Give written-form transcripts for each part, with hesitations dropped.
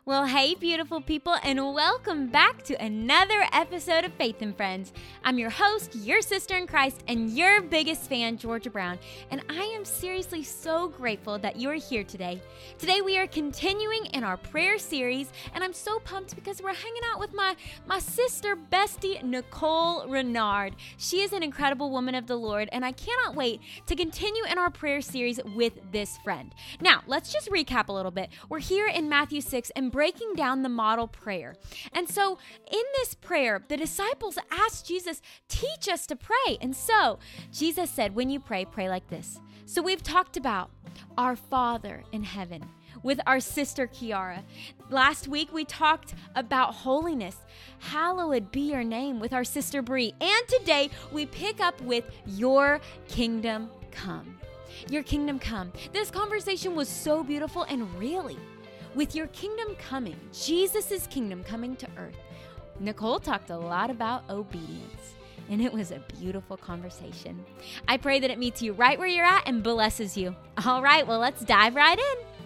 Well, hey, beautiful people, and welcome back to another episode of Faith and Friends. I'm your host, your sister in Christ, and your biggest fan, Georgia Brown, and I am seriously so grateful that you're here today. Today, we are continuing in our prayer series, and I'm so pumped because we're hanging out with my sister, bestie, Nicole Renard. She is an incredible woman of the Lord, and I cannot wait to continue in our prayer series with this friend. Now, let's just recap a little bit. We're here in Matthew 6 and breaking down the model prayer. And so in this prayer, the disciples asked Jesus, teach us to pray. And so Jesus said, when you pray, pray like this. So we've talked about our Father in heaven with our sister Kiara. Last week, we talked about holiness. Hallowed be your name with our sister Bree. And today, we pick up with your kingdom come. Your kingdom come. This conversation was so beautiful, and really, with your kingdom coming, Jesus' kingdom coming to earth, Nicole talked a lot about obedience, and it was a beautiful conversation. I pray that it meets you right where you're at and blesses you. All right, well, let's dive right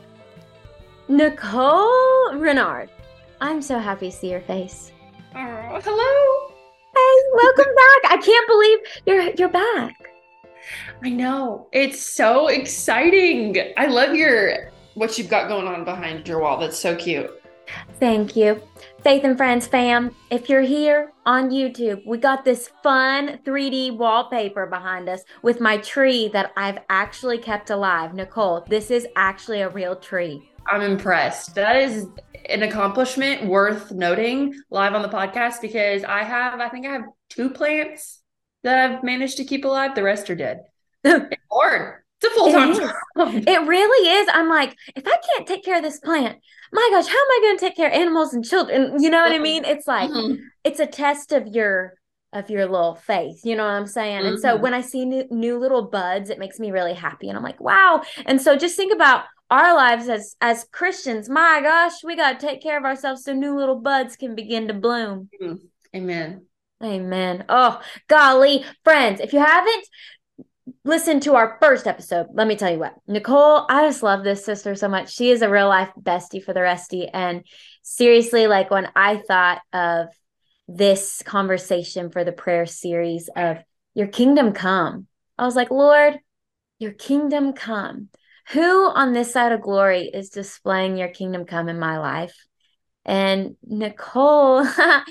in. Nicole Renard, I'm so happy to see your face. Oh, hello. Hey, welcome back. I can't believe you're back. I know. It's so exciting. I love what you've got going on behind your wall. That's so cute. Thank you. Faith and Friends fam, if you're here on YouTube, we got this fun 3D wallpaper behind us with my tree that I've actually kept alive. Nicole, this is actually a real tree. I'm impressed. That is an accomplishment worth noting live on the podcast because I think I have 2 plants that I've managed to keep alive. The rest are dead. It's hard. It's a full-time job. It really is. I'm like, if I can't take care of this plant, my gosh, how am I going to take care of animals and children? You know what I mean? It's like, it's a test of your little faith. You know what I'm saying? And so when I see new little buds, it makes me really happy. And I'm like, wow. And so just think about our lives as Christians. My gosh, we got to take care of ourselves so new little buds can begin to bloom. Amen. Amen. Oh, golly, friends, if you haven't listened to our first episode, let me tell you what, Nicole, I just love this sister so much. She is a real life bestie for the restie. And seriously, like when I thought of this conversation for the prayer series of your kingdom come, I was like, Lord, your kingdom come. Who on this side of glory is displaying your kingdom come in my life? And Nicole,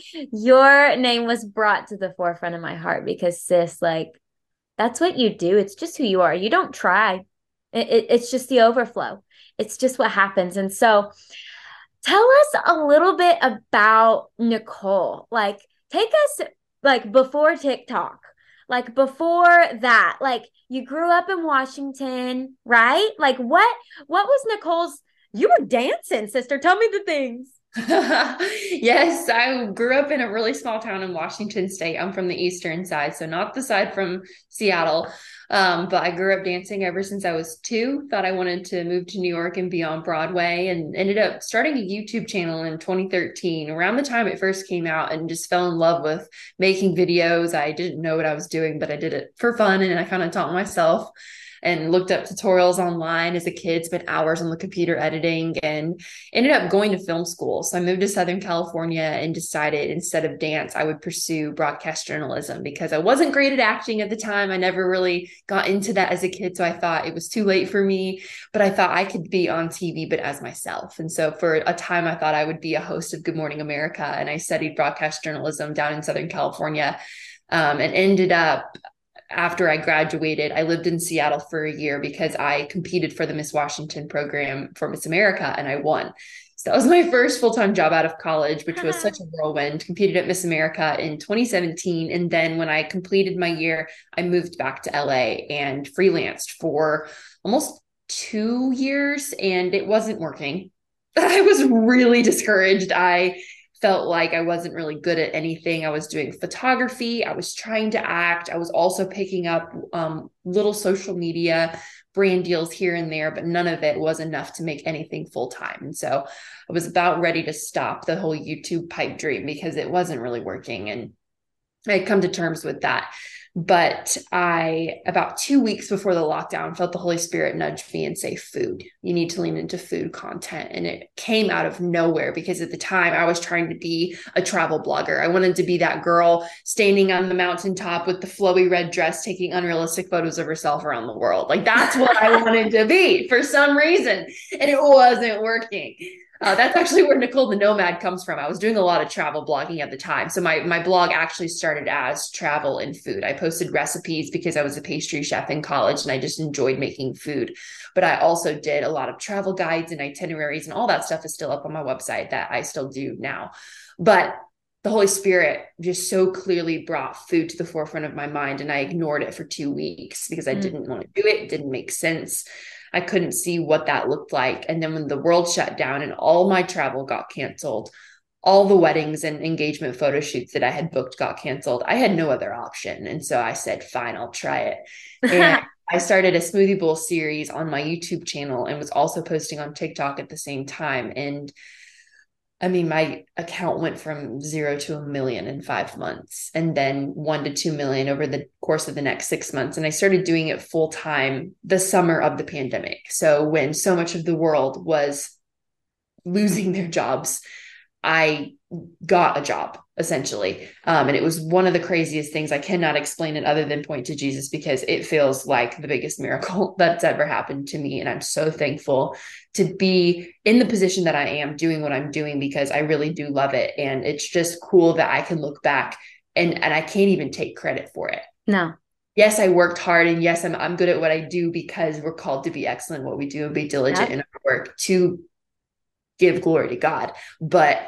your name was brought to the forefront of my heart because sis, like, that's what you do. It's just who you are. You don't try. It's just the overflow. It's just what happens. And so tell us a little bit about Nicole. Like, take us like before TikTok, like before that, like you grew up in Washington, right? Like what was Nicole's, you were dancing, sister. Tell me the things. Yes, I grew up in a really small town in Washington State. I'm from the eastern side, so not the side from Seattle. But I grew up dancing ever since I was 2. Thought I wanted to move to New York and be on Broadway, and ended up starting a YouTube channel in 2013, around the time it first came out, and just fell in love with making videos. I didn't know what I was doing, but I did it for fun, and I kind of taught myself and looked up tutorials online as a kid, spent hours on the computer editing, and ended up going to film school. So I moved to Southern California and decided instead of dance, I would pursue broadcast journalism because I wasn't great at acting at the time. I never really got into that as a kid. So I thought it was too late for me, but I thought I could be on TV, but as myself. And so for a time, I thought I would be a host of Good Morning America. And I studied broadcast journalism down in Southern California, and ended up, after I graduated, I lived in Seattle for a year because I competed for the Miss Washington program for Miss America, and I won. So that was my first full-time job out of college, which was such a whirlwind. Competed at Miss America in 2017. And then when I completed my year, I moved back to LA and freelanced for almost 2 years, and it wasn't working. I was really discouraged. I felt like I wasn't really good at anything. I was doing photography. I was trying to act. I was also picking up little social media brand deals here and there, but none of it was enough to make anything full time. And so I was about ready to stop the whole YouTube pipe dream because it wasn't really working. And I had come to terms with that. But about 2 weeks before the lockdown, felt the Holy Spirit nudge me and say, food. You need to lean into food content. And it came out of nowhere because at the time I was trying to be a travel blogger. I wanted to be that girl standing on the mountaintop with the flowy red dress, taking unrealistic photos of herself around the world. Like that's what I wanted to be for some reason. And it wasn't working. That's actually where Nicole the Nomad comes from. I was doing a lot of travel blogging at the time. So my blog actually started as travel and food. I posted recipes because I was a pastry chef in college and I just enjoyed making food. But I also did a lot of travel guides and itineraries, and all that stuff is still up on my website that I still do now. But the Holy Spirit just so clearly brought food to the forefront of my mind, and I ignored it for 2 weeks because I didn't want to do it. It didn't make sense. I couldn't see what that looked like. And then when the world shut down and all my travel got canceled, all the weddings and engagement photo shoots that I had booked got canceled, I had no other option. And so I said, fine, I'll try it. And I started a smoothie bowl series on my YouTube channel and was also posting on TikTok at the same time. And I mean, my account went from 0 to 1 million in 5 months, and then 1 to 2 million over the course of the next 6 months. And I started doing it full time the summer of the pandemic. So when so much of the world was losing their jobs, I got a job essentially. And it was one of the craziest things. I cannot explain it other than point to Jesus, because it feels like the biggest miracle that's ever happened to me. And I'm so thankful to be in the position that I am doing what I'm doing, because I really do love it. And it's just cool that I can look back and I can't even take credit for it. No. Yes, I worked hard, and yes, I'm good at what I do, because we're called to be excellent in what we do and be diligent in our work to give glory to God. But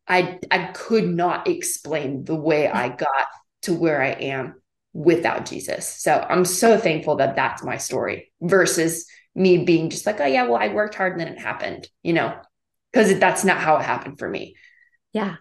I could not explain the way I got to where I am without Jesus. So I'm so thankful that that's my story versus me being just like, oh yeah, well, I worked hard and then it happened, because that's not how it happened for me. Yeah.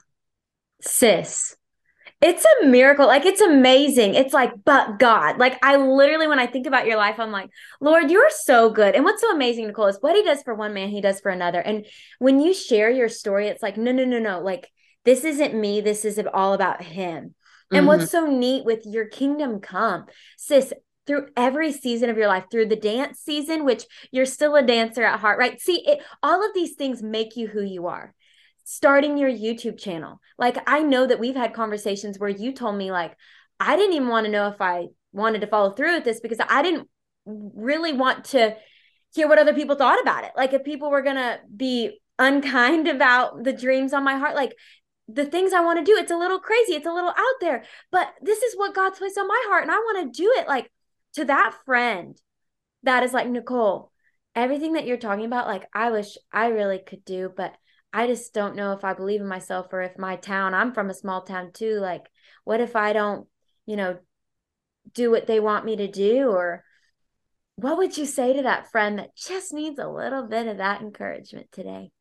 Sis, it's a miracle. Like, it's amazing. It's like, but God, like, I literally, when I think about your life, I'm like, Lord, you're so good. And what's so amazing, Nicole, is what he does for one man, he does for another. And when you share your story, it's like, no. Like, this isn't me. This is all about him. And what's so neat with your kingdom come, sis, through every season of your life, through the dance season, which you're still a dancer at heart, right? See, all of these things make you who you are. Starting your YouTube channel. Like, I know that we've had conversations where you told me, like, I didn't even want to know if I wanted to follow through with this, because I didn't really want to hear what other people thought about it. Like, if people were going to be unkind about the dreams on my heart, like, the things I want to do, it's a little crazy. It's a little out there, but this is what God's placed on my heart, and I want to do it. Like, to that friend that is like, Nicole, everything that you're talking about, like, I wish I really could do, but I just don't know if I believe in myself, or if my town, I'm from a small town too. Like, what if I don't, do what they want me to do? Or what would you say to that friend that just needs a little bit of that encouragement today?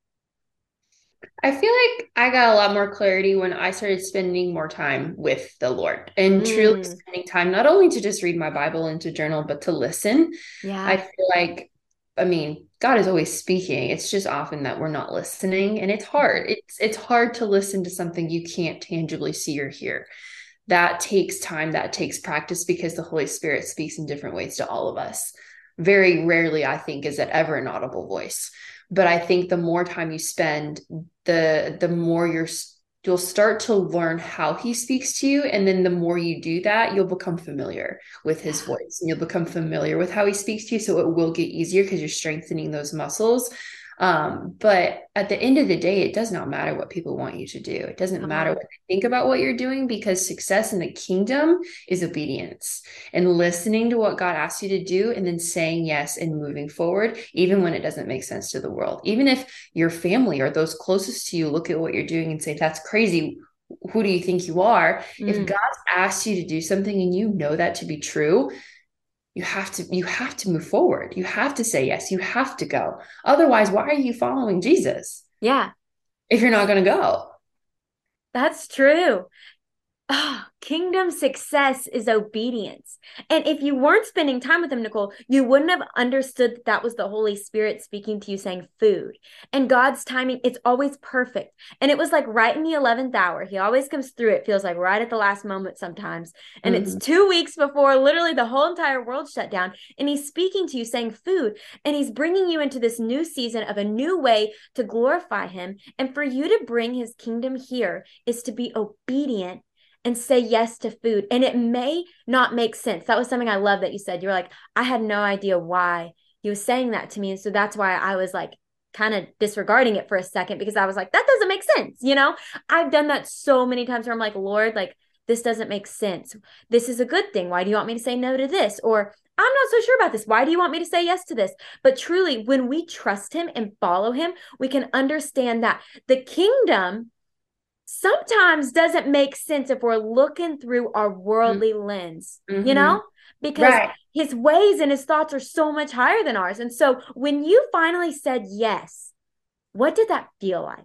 I feel like I got a lot more clarity when I started spending more time with the Lord, and truly spending time, not only to just read my Bible and to journal, but to listen. Yeah. I feel like, God is always speaking. It's just often that we're not listening, and it's hard. It's hard to listen to something you can't tangibly see or hear. That takes time, that takes practice, because the Holy Spirit speaks in different ways to all of us. Very rarely, I think, is it ever an audible voice. But I think the more time you spend, the more you'll start to learn how he speaks to you. And then the more you do that, you'll become familiar with his voice, and you'll become familiar with how he speaks to you. So it will get easier because you're strengthening those muscles. But at the end of the day, it does not matter what people want you to do. It doesn't matter what they think about what you're doing, because success in the kingdom is obedience and listening to what God asks you to do, and then saying yes and moving forward, even when it doesn't make sense to the world. Even if your family or those closest to you look at what you're doing and say, that's crazy, who do you think you are? If God's asked you to do something and you know that to be true, you have to move forward. You have to say yes. You have to go. Otherwise, why are you following Jesus? Yeah. If you're not going to go. That's true. Oh, kingdom success is obedience. And if you weren't spending time with him, Nicole, you wouldn't have understood that that was the Holy Spirit speaking to you saying food. And God's timing, it's always perfect. And it was like right in the 11th hour. He always comes through. It feels like right at the last moment sometimes. And it's 2 weeks before literally the whole entire world shut down. And he's speaking to you saying food. And he's bringing you into this new season of a new way to glorify him. And for you to bring his kingdom here is to be obedient and say yes to food. And it may not make sense. That was something I love that you said. You were like, I had no idea why he was saying that to me. And so that's why I was like kind of disregarding it for a second, because I was like, that doesn't make sense. I've done that so many times where I'm like, Lord, like, this doesn't make sense. This is a good thing. Why do you want me to say no to this? Or I'm not so sure about this. Why do you want me to say yes to this? But truly, when we trust him and follow him, we can understand that the kingdom sometimes doesn't make sense if we're looking through our worldly lens, because Right. his ways and his thoughts are so much higher than ours. And so when you finally said yes, what did that feel like?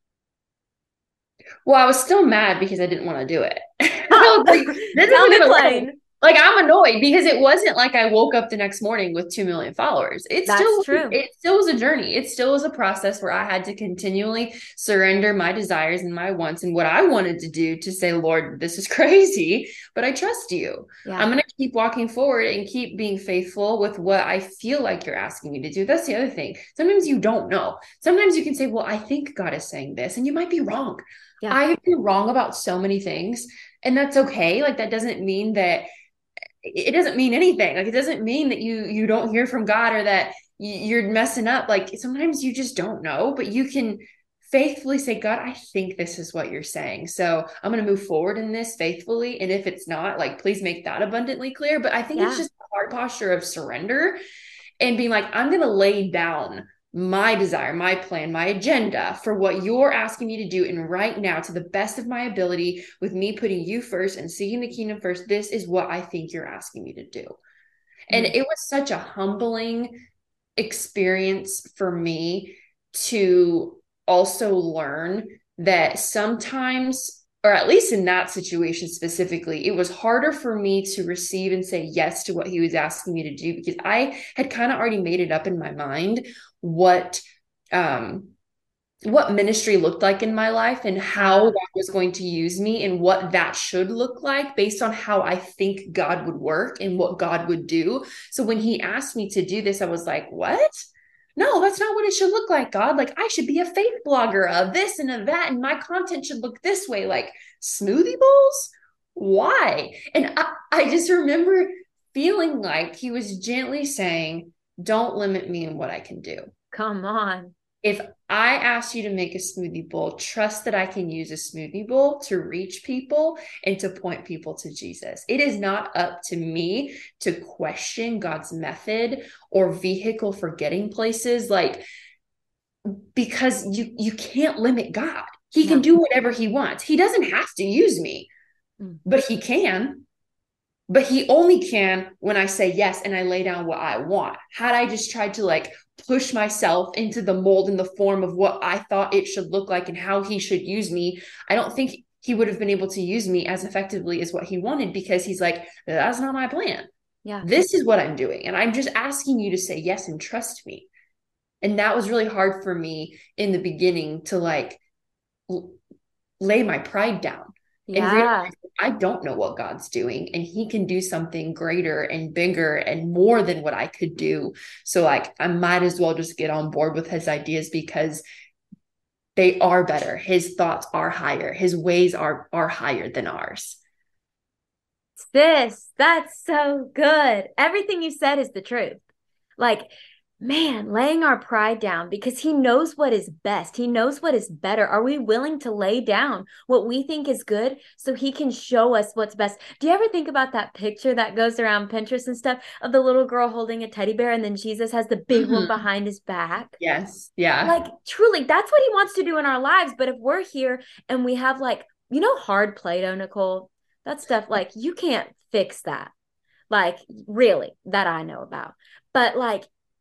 Well, I was still mad because I didn't want to do it. I Oh, was like, this tell isn't me gonna work. plain. Like, I'm annoyed because it wasn't like I woke up the next morning with 2 million followers. That's true. It still was a journey. It still was a process where I had to continually surrender my desires and my wants and what I wanted to do to say, Lord, this is crazy, but I trust you. Yeah. I'm going to keep walking forward and keep being faithful with what I feel like you're asking me to do. That's the other thing. Sometimes you don't know. Sometimes you can say, well, I think God is saying this, and you might be wrong. Yeah. I have been wrong about so many things, and that's okay. Like, that doesn't mean that it doesn't mean anything. Like, it doesn't mean that you don't hear from God or that you're messing up. Like, sometimes you just don't know, but you can faithfully say, God, I think this is what you're saying. So I'm going to move forward in this faithfully. And if it's not, like, please make that abundantly clear. But I think it's just a hard posture of surrender and being like, I'm going to lay down my desire, my plan, my agenda for what you're asking me to do. And right now, to the best of my ability, with me putting you first and seeking the kingdom first, this is what I think you're asking me to do. And it was such a humbling experience for me to also learn that sometimes, or at least in that situation specifically, it was harder for me to receive and say yes to what he was asking me to do, because I had kind of already made it up in my mind what ministry looked like in my life and how God was going to use me and what that should look like based on how I think God would work and what God would do. So when he asked me to do this, I was like, what? No, that's not what it should look like, God. Like, I should be a faith blogger of this and of that, and my content should look this way. Like, smoothie bowls? Why? And I just remember feeling like he was gently saying, don't limit me in what I can do. Come on. If I ask you to make a smoothie bowl, trust that I can use a smoothie bowl to reach people and to point people to Jesus. It is not up to me to question God's method or vehicle for getting places, like, because you can't limit God. He can do whatever he wants. He doesn't have to use me, but he can. But he only can when I say yes and I lay down what I want. Had I just tried to, like, push myself into the mold and the form of what I thought it should look like and how he should use me, I don't think he would have been able to use me as effectively as what he wanted, because he's like, that's not my plan. Yeah. This is what I'm doing. And I'm just asking you to say yes and trust me. And that was really hard for me in the beginning to, like, lay my pride down. And realize I don't know what God's doing, and he can do something greater and bigger and more than what I could do. So, like, I might as well just get on board with his ideas because they are better. His thoughts are higher. His ways are higher than ours. Sis, that's so good. Everything you said is the truth. Like, man, laying our pride down because he knows what is best. He knows what is better. Are we willing to lay down what we think is good so he can show us what's best? Do you ever think about that picture that goes around Pinterest and stuff of the little girl holding a teddy bear and then Jesus has the big one behind his back? Yes. Yeah. Like, truly, that's what he wants to do in our lives. But if we're here and we have, like, hard Play-Doh, Nicole, that stuff, like, you can't fix that. Like, really, that I know about. But, like,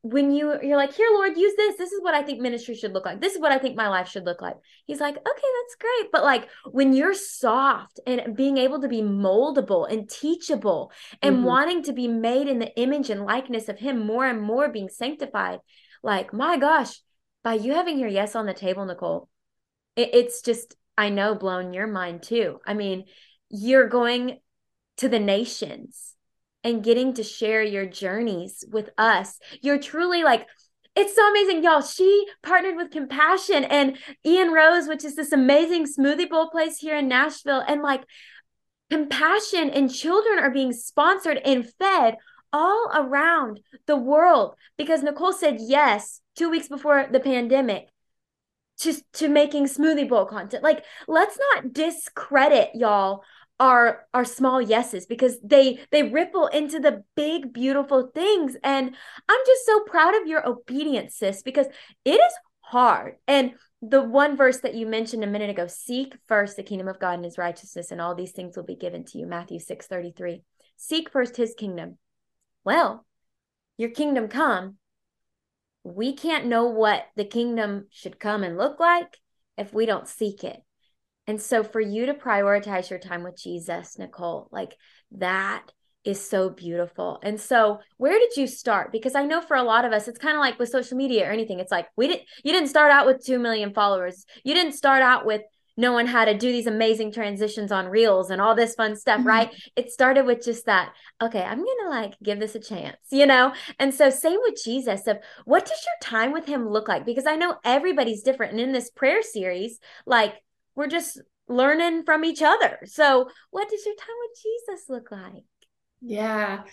when you're like, here, Lord, use this. This is what I think ministry should look like. This is what I think my life should look like. He's like, okay, that's great. But like when you're soft and being able to be moldable and teachable and Mhm. wanting to be made in the image and likeness of him more and more being sanctified, like, my gosh, by you having your yes on the table, Nicole, it's just, I know, blown your mind too. I mean, you're going to the nations and getting to share your journeys with us. You're truly like, it's so amazing, y'all. She partnered with Compassion and Ian Rose, which is this amazing smoothie bowl place here in Nashville. And like Compassion and children are being sponsored and fed all around the world because Nicole said yes 2 weeks before the pandemic to making smoothie bowl content. Like, let's not discredit, y'all, our small yeses because they ripple into the big beautiful things. And I'm just so proud of your obedience, sis, because it is hard. And the one verse that you mentioned a minute ago, seek first the kingdom of God and his righteousness, and all these things will be given to you. Matthew 6:33. Seek first his kingdom. Well, your kingdom come. We can't know what the kingdom should come and look like if we don't seek it. And so for you to prioritize your time with Jesus, Nicole, like that is so beautiful. And so where did you start? Because I know for a lot of us, it's kind of like with social media or anything. It's like you didn't start out with 2 million followers. You didn't start out with knowing how to do these amazing transitions on reels and all this fun stuff, right? It started with just that, okay, I'm going to like give this a chance, you know? And so same with Jesus of what does your time with him look like? Because I know everybody's different. And in this prayer series, like we're just learning from each other. So what does your time with Jesus look like? Yeah.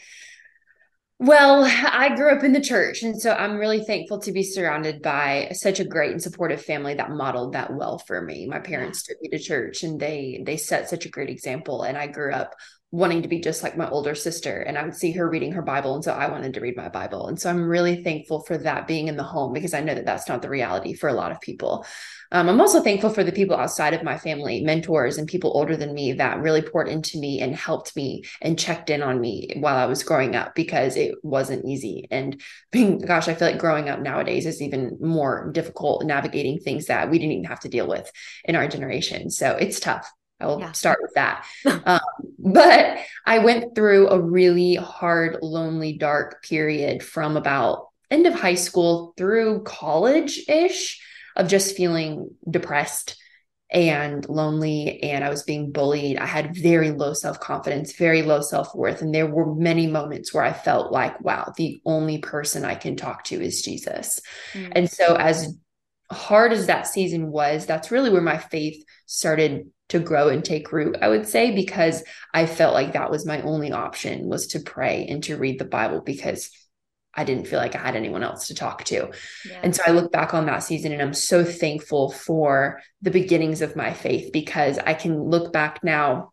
Well, I grew up in the church, and so I'm really thankful to be surrounded by such a great and supportive family that modeled that well for me. My Yeah. parents took me to church, and they set such a great example. And I grew up wanting to be just like my older sister, and I would see her reading her Bible, and so I wanted to read my Bible. And so I'm really thankful for that being in the home because I know that that's not the reality for a lot of people. I'm also thankful for the people outside of my family, mentors and people older than me that really poured into me and helped me and checked in on me while I was growing up because it wasn't easy. And gosh, I feel like growing up nowadays is even more difficult navigating things that we didn't even have to deal with in our generation. So it's tough. I will start with that. But I went through a really hard, lonely, dark period from about end of high school through college-ish of just feeling depressed and lonely, and I was being bullied. I had very low self-confidence, very low self-worth, and there were many moments where I felt like, wow, the only person I can talk to is Jesus. And so as hard as that season was, that's really where my faith started to grow and take root, I would say, because I felt like that was my only option, was to pray and to read the Bible, because I didn't feel like I had anyone else to talk to. Yeah. And so I look back on that season and I'm so thankful for the beginnings of my faith, because I can look back now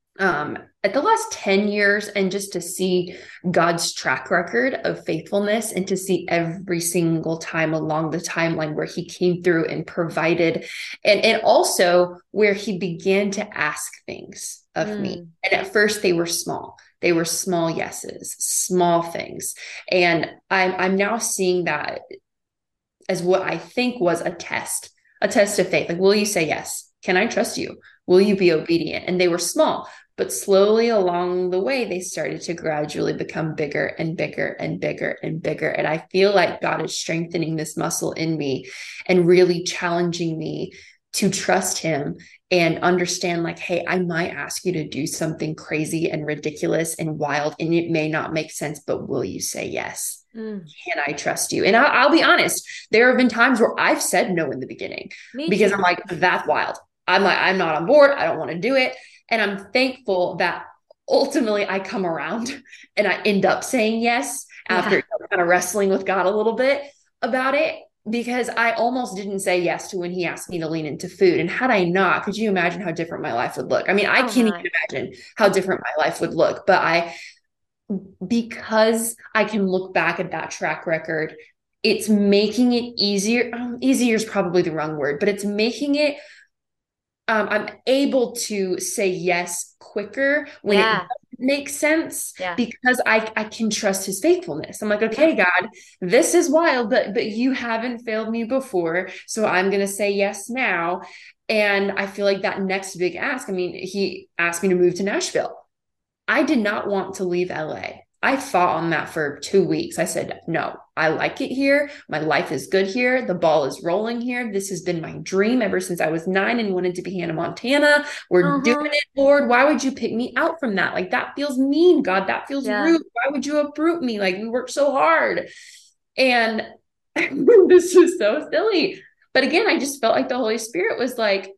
at the last 10 years and just to see God's track record of faithfulness and to see every single time along the timeline where he came through and provided, and also where he began to ask things of me. And at first they were small. They were small yeses, small things. And I'm now seeing that as what I think was a test of faith. Like, will you say yes? Can I trust you? Will you be obedient? And they were small, but slowly along the way, they started to gradually become bigger and bigger and bigger and bigger. And I feel like God is strengthening this muscle in me and really challenging me to trust him and understand, like, hey, I might ask you to do something crazy and ridiculous and wild, and it may not make sense, but will you say yes? Can I trust you? And I'll be honest, there have been times where I've said no in the beginning because I'm like, that's wild. I'm like, I'm not on board. I don't want to do it. And I'm thankful that ultimately I come around and I end up saying yes after kind of wrestling with God a little bit about it, because I almost didn't say yes to when he asked me to lean into food. And had I not, could you imagine how different my life would look? I mean, I can't even imagine how different my life would look, but because I can look back at that track record, it's making it easier. Easier is probably the wrong word, but it's making it, I'm able to say yes quicker when it doesn't makes sense Yeah. because I can trust his faithfulness. I'm like, Yeah. okay, God, this is wild, but you haven't failed me before, so I'm gonna say yes now. And I feel like that next big ask, I mean, he asked me to move to Nashville. I did not want to leave LA. I fought on that for 2 weeks. I said, no, I like it here. My life is good here. The ball is rolling here. This has been my dream ever since I was 9 and wanted to be Hannah Montana. We're doing Uh-huh. it, Lord. Why would you pick me out from that? Like, that feels mean, God. That feels Yeah. rude. Why would you uproot me? Like, we worked so hard. And this is so silly. But again, I just felt like the Holy Spirit was like,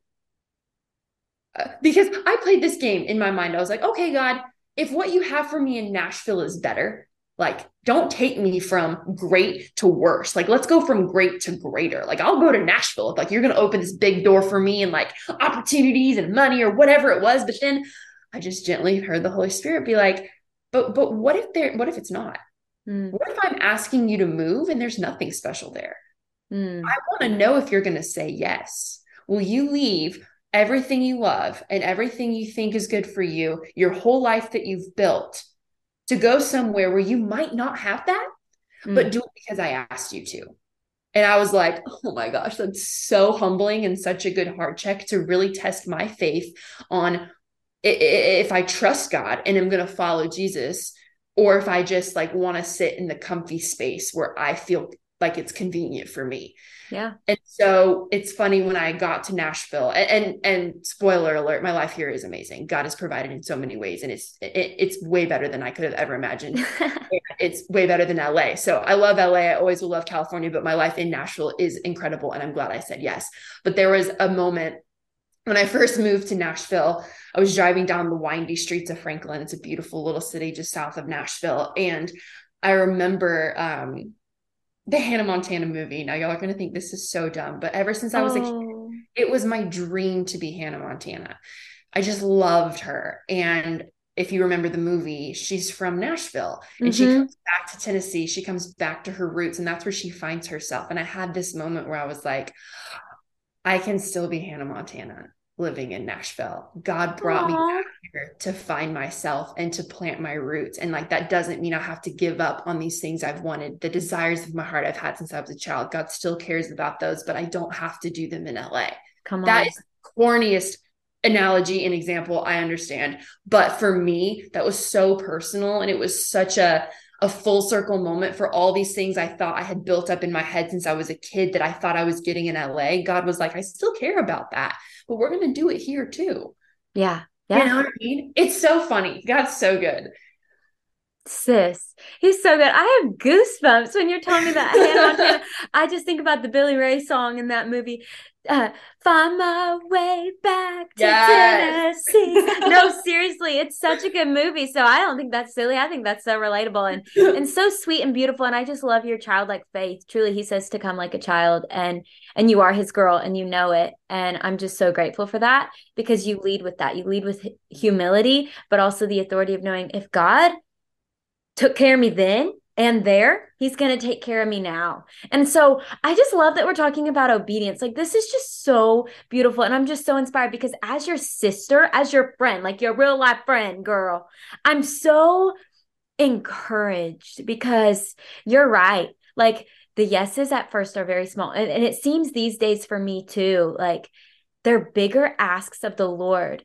because I played this game in my mind. I was like, okay, God, if what you have for me in Nashville is better, like, don't take me from great to worse. Like, let's go from great to greater. Like, I'll go to Nashville if like you're gonna open this big door for me and like opportunities and money or whatever it was. But then I just gently heard the Holy Spirit be like, but what if it's not? Mm. What if I'm asking you to move and there's nothing special there? Mm. I want to know if you're going to say yes. Will you leave everything you love and everything you think is good for you, your whole life that you've built, to go somewhere where you might not have that, but Mm. do it because I asked you to? And I was like, oh my gosh, that's so humbling and such a good heart check to really test my faith on if I trust God and I'm going to follow Jesus, or if I just like want to sit in the comfy space where I feel like it's convenient for me. Yeah. And so it's funny when I got to Nashville, and spoiler alert, my life here is amazing. God has provided in so many ways, and it's way better than I could have ever imagined. It's way better than LA. So I love LA. I always will love California, but my life in Nashville is incredible, and I'm glad I said yes. But there was a moment when I first moved to Nashville. I was driving down the windy streets of Franklin. It's a beautiful little city just south of Nashville, and I remember the Hannah Montana movie. Now, y'all are going to think this is so dumb, but ever since I was a kid, Oh. it was my dream to be Hannah Montana. I just loved her. And if you remember the movie, she's from Nashville and she Mm-hmm. comes back to Tennessee. She comes back to her roots, and that's where she finds herself. And I had this moment where I was like, I can still be Hannah Montana living in Nashville. God brought me Aw. back here to find myself and to plant my roots. And like, that doesn't mean I have to give up on these things I've wanted, the desires of my heart I've had since I was a child. God still cares about those, but I don't have to do them in LA. Come That on. is the corniest analogy and example I understand. But for me, that was so personal, and it was such a full circle moment for all these things I thought I had built up in my head since I was a kid that I thought I was getting in LA. God was like, I still care about that, but we're going to do it here too. Yeah. You Yeah. know what I mean? It's so funny. God's so good. Sis, he's so good. I have goosebumps when you're telling me that Hannah Montana. I just think about the Billy Ray song in that movie. Uh, Find my way back to Yes. Tennessee. No, seriously, it's such a good movie. So I don't think that's silly. I think that's so relatable and so sweet and beautiful. And I just love your childlike faith. Truly, he says to come like a child, and you are his girl, and you know it. And I'm just so grateful for that, because you lead with that. You lead with humility, but also the authority of knowing, if God took care of me then and there, he's going to take care of me now. And so I just love that we're talking about obedience. Like, this is just so beautiful. And I'm just so inspired, because as your sister, as your friend, like your real life friend, girl, I'm so encouraged, because you're right. Like, the yeses at first are very small. And it seems these days for me too, like they're bigger asks of the Lord,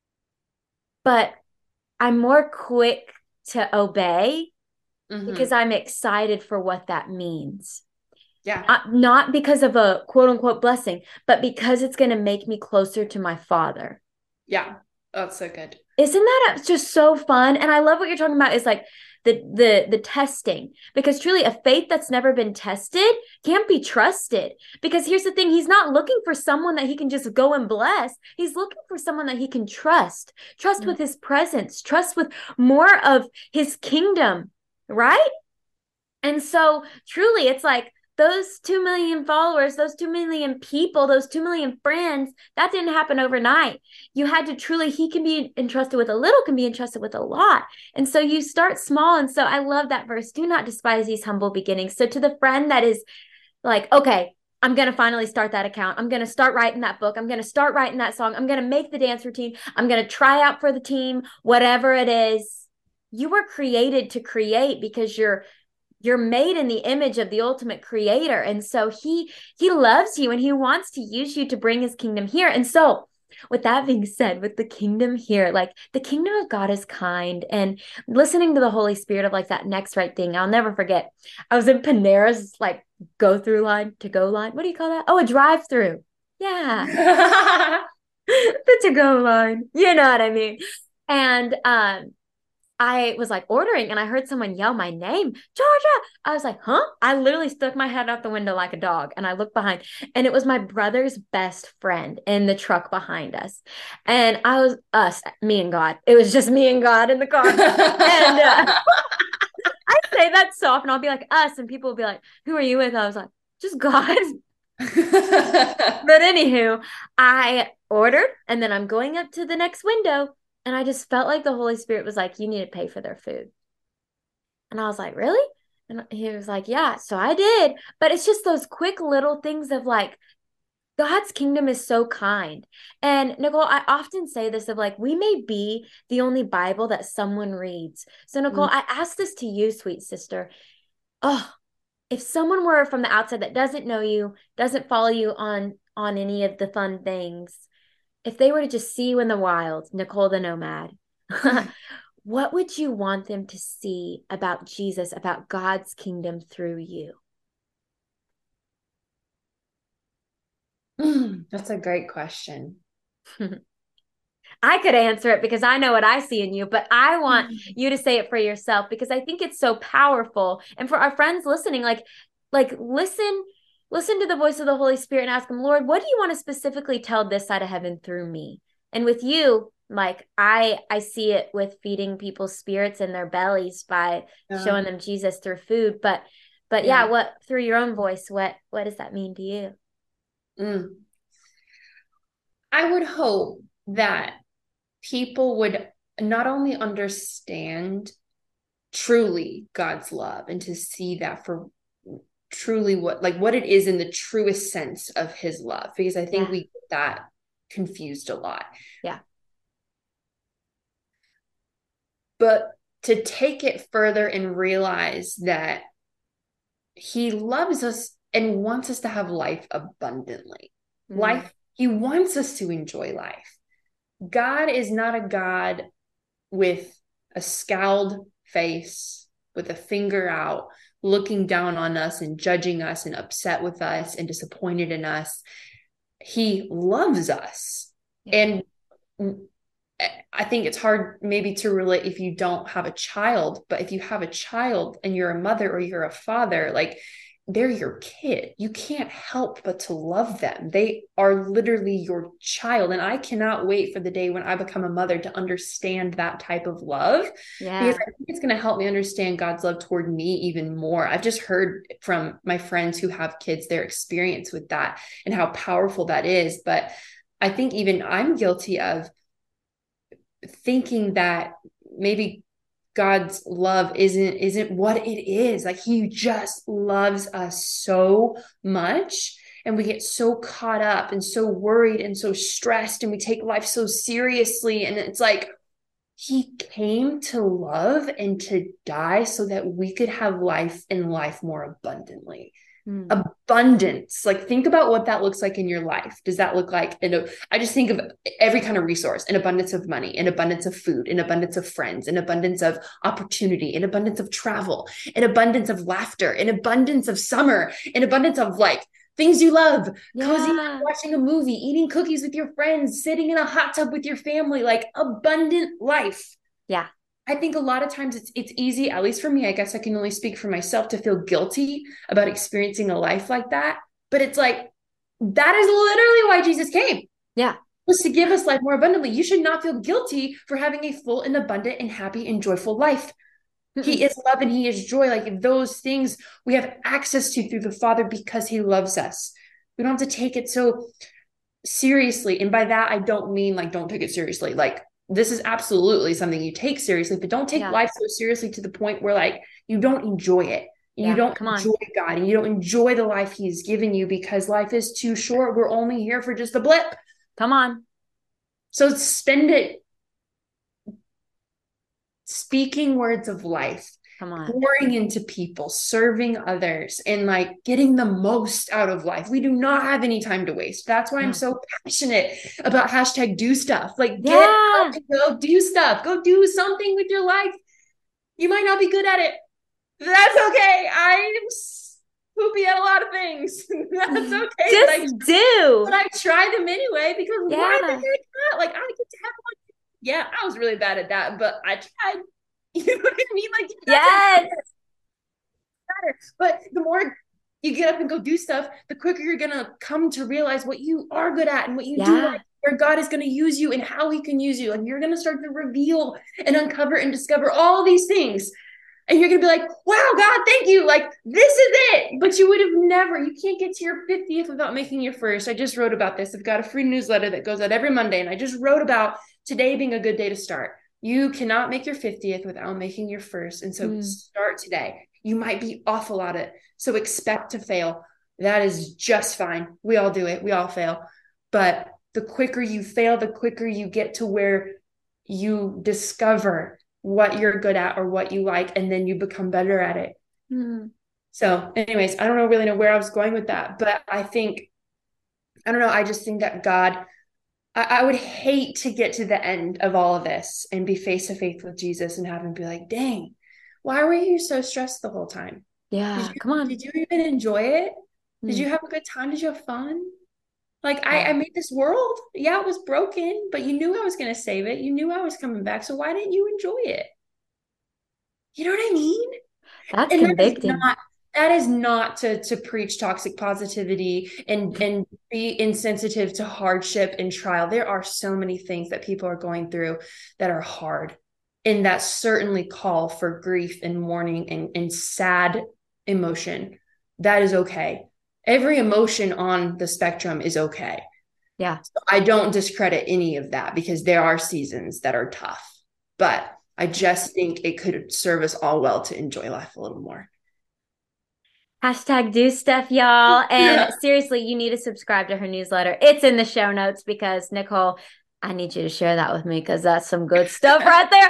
but I'm more quick to obey because Mm-hmm. I'm excited for what that means. Yeah. Not because of a quote unquote blessing, but because it's going to make me closer to my Father. Yeah. That's so good. Isn't that just so fun? And I love what you're talking about, is like the testing, because truly a faith that's never been tested can't be trusted. Because here's the thing, he's not looking for someone that he can just go and bless. He's looking for someone that he can trust with his presence, trust with more of his kingdom, right? And so truly it's like those 2 million followers, those 2 million people, those 2 million friends, that didn't happen overnight. You had to truly, he can be entrusted with a little, can be entrusted with a lot. And so you start small. And so I love that verse. Do not despise these humble beginnings. So to the friend that is like, okay, I'm going to finally start that account. I'm going to start writing that book. I'm going to start writing that song. I'm going to make the dance routine. I'm going to try out for the team, whatever it is. you were created to create because you're made in the image of the ultimate creator. And so he loves you and he wants to use you to bring his kingdom here. And so with that being said, with the kingdom here, like the kingdom of God is kind, and listening to the Holy Spirit of like that next right thing. I'll never forget. I was in Panera's like go through line, to go line. What do you call that? Oh, a drive through. Yeah. The to go line. You know what I mean? And I was like ordering and I heard someone yell my name, Georgia. I was like, huh? I literally stuck my head out the window like a dog and I looked behind, and it was my brother's best friend in the truck behind us. And me and God. It was just me and God in the car. And I say that soft and I'll be like, us. And people will be like, who are you with? I was like, just God. But anywho, I ordered and then I'm going up to the next window. And I just felt like the Holy Spirit was like, you need to pay for their food. And I was like, really? And he was like, yeah. So I did. But it's just those quick little things of like, God's kingdom is so kind. And Nicole, I often say this of like, we may be the only Bible that someone reads. So Nicole, I ask this to you, sweet sister. Oh, if someone were from the outside that doesn't know you, doesn't follow you on any of the fun things, if they were to just see you in the wild, Nicole the Nomad, what would you want them to see about Jesus, about God's kingdom through you? That's a great question. I could answer it because I know what I see in you, but I want you to say it for yourself because I think it's so powerful. And for our friends listening, like listen to the voice of the Holy Spirit and ask him, Lord, what do you want to specifically tell this side of heaven through me? And with you, like I see it with feeding people's spirits in their bellies by showing them Jesus through food. But yeah, what through your own voice, what does that mean to you? I would hope that people would not only understand truly God's love and to see that for truly what it is in the truest sense of his love, because I think we get that confused a lot. Yeah. But to take it further and realize that he loves us and wants us to have life abundantly. Life, he wants us to enjoy life. God is not a God with a scowled face, with a finger out, looking down on us and judging us and upset with us and disappointed in us. He loves us. Yeah. And I think it's hard maybe to relate if you don't have a child, but if you have a child and you're a mother or you're a father, like they're your kid. You can't help but to love them. They are literally your child. And I cannot wait for the day when I become a mother to understand that type of love. Yeah. Because I think it's going to help me understand God's love toward me even more. I've just heard from my friends who have kids, their experience with that and how powerful that is. But I think even I'm guilty of thinking that maybe God's love isn't what it is. Like he just loves us so much, and we get so caught up and so worried and so stressed, and we take life so seriously. And it's like he came to love and to die so that we could have life and life more abundantly. Abundance. Like think about what that looks like in your life. Does that look like, I just think of every kind of resource, an abundance of money, an abundance of food, an abundance of friends, an abundance of opportunity, an abundance of travel, an abundance of laughter, an abundance of summer, an abundance of like things you love, cozy, watching a movie, eating cookies with your friends, sitting in a hot tub with your family, like abundant life. Yeah. I think a lot of times it's easy, at least for me, I guess I can only speak for myself, to feel guilty about experiencing a life like that. But it's like, that is literally why Jesus came. Yeah. Was to give us life more abundantly. You should not feel guilty for having a full and abundant and happy and joyful life. He is love and he is joy. Like those things we have access to through the Father because he loves us. We don't have to take it so seriously. And by that, I don't mean like, don't take it seriously. Like, this is absolutely something you take seriously, but don't take life so seriously to the point where like you don't enjoy it. And you don't enjoy God, and you don't enjoy the life he's given you, because life is too short. We're only here for just a blip. Come on. So spend speaking words of life, Come on. pouring into people, serving others, and like getting the most out of life. We do not have any time to waste. That's why I'm so passionate about hashtag do stuff. Like get up and go do stuff. Go do something with your life. You might not be good at it. That's okay. I'm poopy at a lot of things. That's okay. Just do. But I try them anyway because why the heck not? Like I get to have one. Yeah, I was really bad at that, but I tried. You know what I mean? Like yes. But the more you get up and go do stuff, the quicker you're gonna come to realize what you are good at and what you do, like, where God is gonna use you and how He can use you, and you're gonna start to reveal and uncover and discover all these things. And you're gonna be like, wow, God, thank you. Like, this is it. But you would have never, you can't get to your 50th without making your first. I just wrote about this. I've got a free newsletter that goes out every Monday. And I just wrote about today being a good day to start. You cannot make your 50th without making your first. And so start today. You might be awful at it. So expect to fail. That is just fine. We all do it. We all fail. But the quicker you fail, the quicker you get to where you discover what you're good at or what you like, and then you become better at it. So anyways, I don't really know where I was going with that, but I don't know. I just think that God, I would hate to get to the end of all of this and be face to face with Jesus and have Him be like, dang, why were you so stressed the whole time? Yeah. Come on. Did you even enjoy it? Did you have a good time? Did you have fun? Like I made this world. Yeah, it was broken, but you knew I was going to save it. You knew I was coming back. So why didn't you enjoy it? You know what I mean? That's convicting. That is not to preach toxic positivity and be insensitive to hardship and trial. There are so many things that people are going through that are hard, and that certainly call for grief and mourning and sad emotion. That is okay. Every emotion on the spectrum is okay. Yeah. So I don't discredit any of that because there are seasons that are tough, but I just think it could serve us all well to enjoy life a little more. Hashtag do stuff, y'all. And seriously, you need to subscribe to her newsletter. It's in the show notes because Nicole, I need you to share that with me because that's some good stuff right there.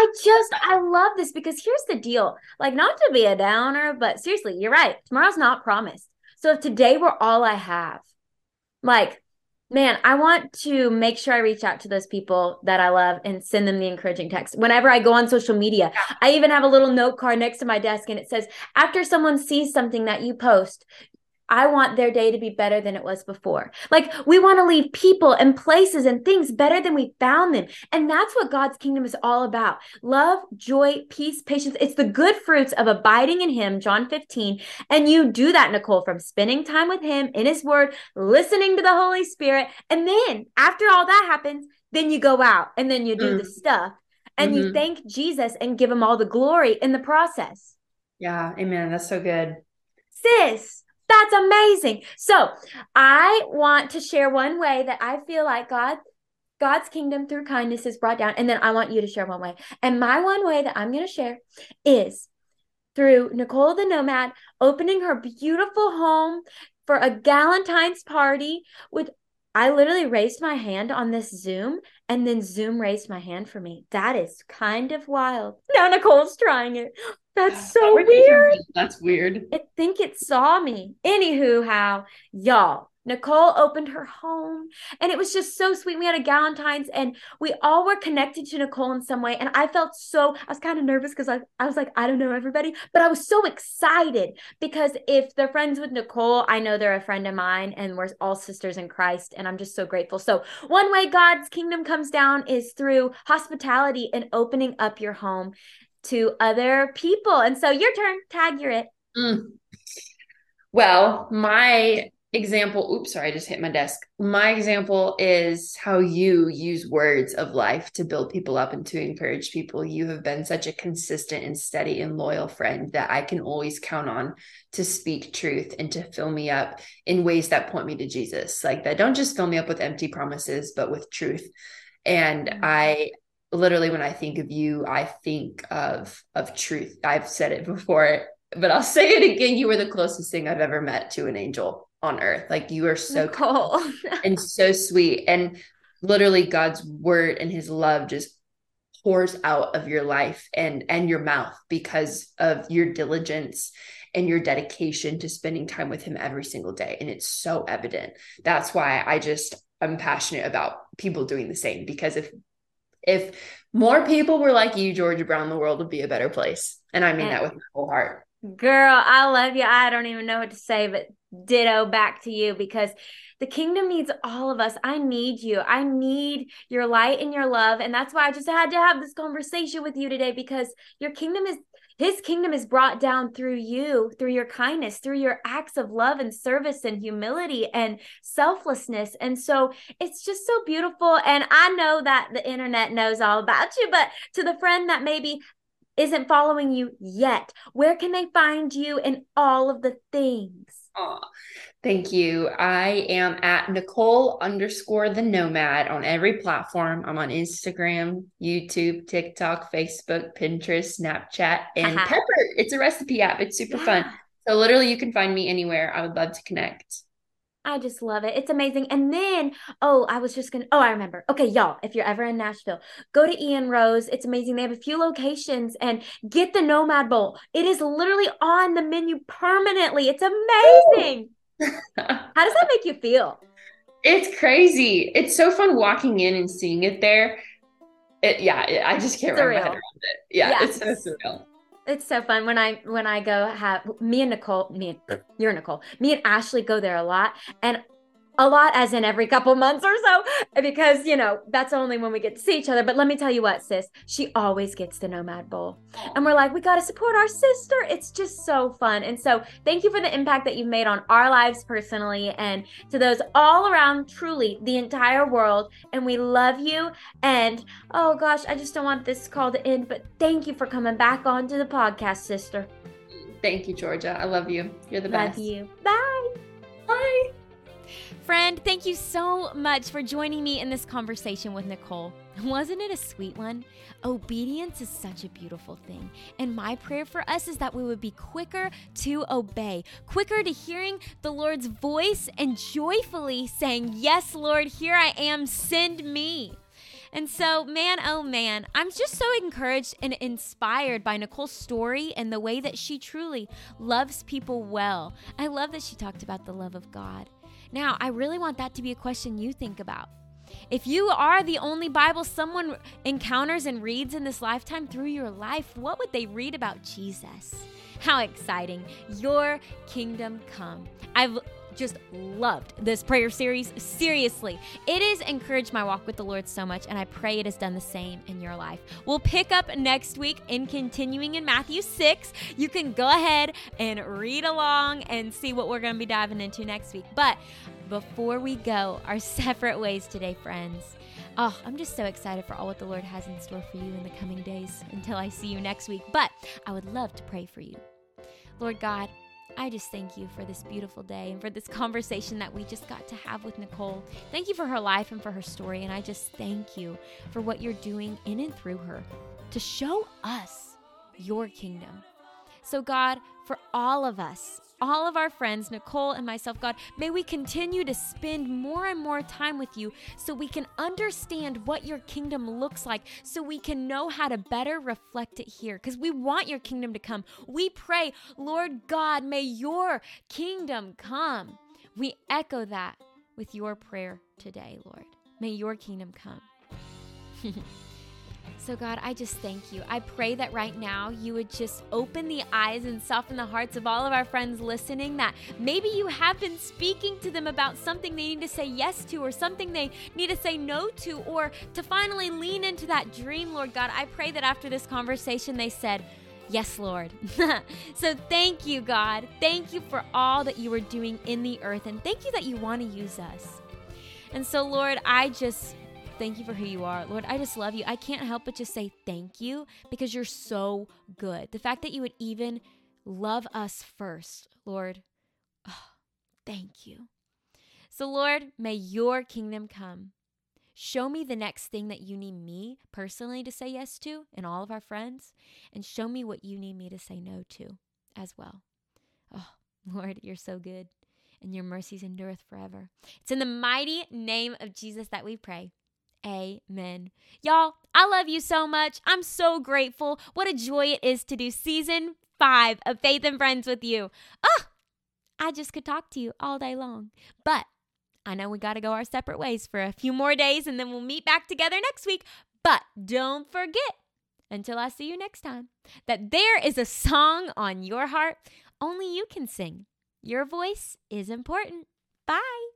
I love this because here's the deal. Like, not to be a downer, but seriously, you're right. Tomorrow's not promised. So if today were all I have, like, man, I want to make sure I reach out to those people that I love and send them the encouraging text. Whenever I go on social media, I even have a little note card next to my desk and it says, after someone sees something that you post, I want their day to be better than it was before. Like, we want to leave people and places and things better than we found them. And that's what God's kingdom is all about. Love, joy, peace, patience. It's the good fruits of abiding in Him, John 15. And you do that, Nicole, from spending time with Him in His Word, listening to the Holy Spirit. And then after all that happens, then you go out and then you do the stuff and you thank Jesus and give Him all the glory in the process. Yeah. Amen. That's so good. Sis. That's amazing. So I want to share one way that I feel like God's kingdom through kindness is brought down. And then I want you to share one way. And my one way that I'm going to share is through Nicole the Nomad opening her beautiful home for a Galentine's party with, I literally raised my hand on this Zoom and then Zoom raised my hand for me. That is kind of wild. Now Nicole's trying it. That's so weird. That's weird. I think it saw me. Anywho, y'all, Nicole opened her home and it was just so sweet. We had a Galentine's and we all were connected to Nicole in some way. And I was kind of nervous because I was like, I don't know everybody, but I was so excited because if they're friends with Nicole, I know they're a friend of mine and we're all sisters in Christ. And I'm just so grateful. So one way God's kingdom comes down is through hospitality and opening up your home to other people. And so your turn, tag, you're it. Well, my example, oops, sorry, I just hit my desk. My example is how you use words of life to build people up and to encourage people. You have been such a consistent and steady and loyal friend that I can always count on to speak truth and to fill me up in ways that point me to Jesus. Like that don't just fill me up with empty promises, but with truth. And I literally, when I think of you, I think of truth. I've said it before, but I'll say it again. You were the closest thing I've ever met to an angel on earth. Like you are so cool and so sweet. And literally God's word and His love just pours out of your life and your mouth because of your diligence and your dedication to spending time with him every single day. And it's so evident. That's why I'm passionate about people doing the same, because if more people were like you, Georgia Brown, the world would be a better place. And I mean that with my whole heart. Girl, I love you. I don't even know what to say, but ditto back to you, because the kingdom needs all of us. I need you. I need your light and your love. And that's why I just had to have this conversation with you today, because his kingdom is brought down through you, through your kindness, through your acts of love and service and humility and selflessness. And so it's just so beautiful. And I know that the internet knows all about you, but to the friend that maybe isn't following you yet, where can they find you in all of the things? Oh, thank you. I am at Nicole_the Nomad on every platform. I'm on Instagram, YouTube, TikTok, Facebook, Pinterest, Snapchat, and Pepper. It's a recipe app. It's super fun. So literally you can find me anywhere. I would love to connect. I just love it. It's amazing. And then, I remember. Okay, y'all, if you're ever in Nashville, go to Ian Rose. It's amazing. They have a few locations, and get the Nomad Bowl. It is literally on the menu permanently. It's amazing. How does that make you feel? It's crazy. It's so fun walking in and seeing it there. I just can't wrap my head around it. Yeah, it's so surreal. It's so fun when I go have me and Ashley go there a lot as in every couple months or so, because that's only when we get to see each other. But let me tell you what, sis, she always gets the Nomad Bowl, and we're like, we got to support our sister. It's just so fun. And so thank you for the impact that you've made on our lives personally, and to those all around, truly the entire world. And we love you. And oh gosh, I just don't want this call to end, but thank you for coming back onto the podcast, sister. Thank you, Georgia. I love you. You're the best. Love you. Bye. Bye. Friend, thank you so much for joining me in this conversation with Nicole. Wasn't it a sweet one? Obedience is such a beautiful thing. And my prayer for us is that we would be quicker to obey, quicker to hearing the Lord's voice and joyfully saying, yes, Lord, here I am, send me. And so, man, oh man, I'm just so encouraged and inspired by Nicole's story and the way that she truly loves people well. I love that she talked about the love of God. Now, I really want that to be a question you think about. If you are the only Bible someone encounters and reads in this lifetime through your life, what would they read about Jesus? How exciting. Your kingdom come. I've just loved this prayer series. Seriously, it has encouraged my walk with the Lord so much, and I pray it has done the same in your life. We'll pick up next week in continuing in Matthew 6. You can go ahead and read along and see what we're going to be diving into next week. But before we go our separate ways today, friends, I'm just so excited for all what the Lord has in store for you in the coming days until I see you next week. But I would love to pray for you. Lord God, I just thank you for this beautiful day and for this conversation that we just got to have with Nicole. Thank you for her life and for her story. And I just thank you for what you're doing in and through her to show us your kingdom. So God, for all of us, all of our friends, Nicole and myself, God, may we continue to spend more and more time with you so we can understand what your kingdom looks like, so we can know how to better reflect it here, because we want your kingdom to come. We pray, Lord God, may your kingdom come. We echo that with your prayer today, Lord. May your kingdom come. So God, I just thank you. I pray that right now you would just open the eyes and soften the hearts of all of our friends listening, that maybe you have been speaking to them about something they need to say yes to, or something they need to say no to, or to finally lean into that dream, Lord God. I pray that after this conversation they said, yes, Lord. So thank you, God. Thank you for all that you are doing in the earth, and thank you that you want to use us. And so, Lord, I just thank you for who you are. Lord, I just love you. I can't help but just say thank you, because you're so good. The fact that you would even love us first, Lord, thank you. So, Lord, may your kingdom come. Show me the next thing that you need me personally to say yes to, and all of our friends, and show me what you need me to say no to as well. Oh, Lord, you're so good, and your mercies endureth forever. It's in the mighty name of Jesus that we pray. Amen. Y'all, I love you so much. I'm so grateful. What a joy it is to do season 5 of Faith and Friends with you. I just could talk to you all day long. But I know we got to go our separate ways for a few more days, and then we'll meet back together next week. But don't forget, until I see you next time, that there is a song on your heart only you can sing. Your voice is important. Bye.